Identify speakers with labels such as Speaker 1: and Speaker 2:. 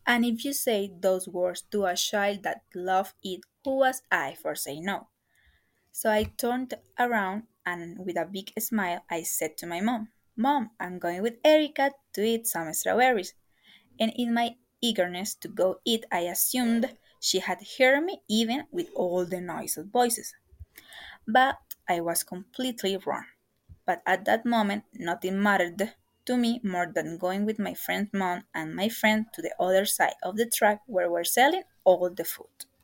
Speaker 1: And if you say those words to a child that loved it, who was I for saying no? So I turned around and with a big smile I said to my mom, Mom, I'm going with Erica to eat some strawberries. And in my eagerness to go eat, I assumed she had heard me even with all the noise of voices. But I was completely wrong. But at that moment, nothing mattered to me more than going with my friend's mom and my friend to the other side of the track where we're selling all the food.